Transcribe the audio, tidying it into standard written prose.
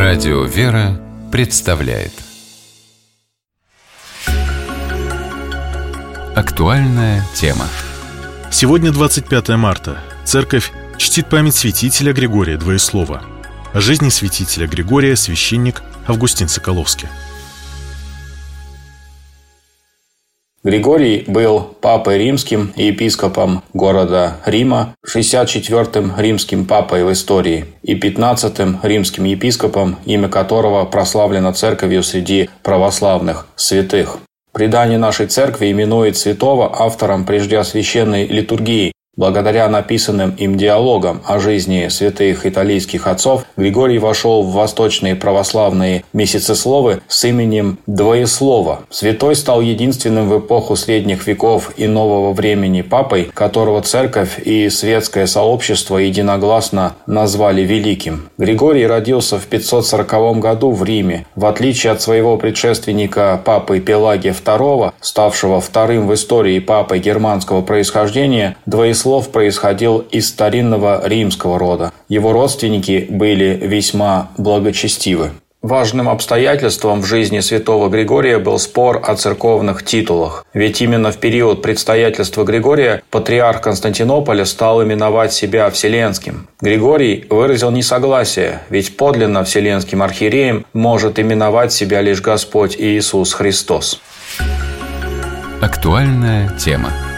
Радио «Вера» представляет актуальная тема. Сегодня 25 марта. Церковь чтит память святителя Григория Двоеслова. О жизни святителя Григория священник Августин Соколовский. Григорий был папой римским и епископом города Рима, 64-м римским папой в истории и 15-м римским епископом, имя которого прославлено церковью среди православных святых. Предание нашей церкви именует святого автором преждеосвященной литургии. Благодаря написанным им диалогам о жизни святых италийских отцов, Григорий вошел в восточные православные месяцесловы с именем Двоеслова. Святой стал единственным в эпоху средних веков и нового времени папой, которого церковь и светское сообщество единогласно назвали великим. Григорий родился в 540 году в Риме. В отличие от своего предшественника папы Пелагия II, ставшего вторым в истории папой германского происхождения, Двоеслов происходил из старинного римского рода. Его родственники были весьма благочестивы. Важным обстоятельством в жизни святого Григория был спор о церковных титулах. Ведь именно в период предстоятельства Григория патриарх Константинополя стал именовать себя Вселенским. Григорий выразил несогласие, ведь подлинно Вселенским архиереем может именовать себя лишь Господь Иисус Христос. Актуальная тема.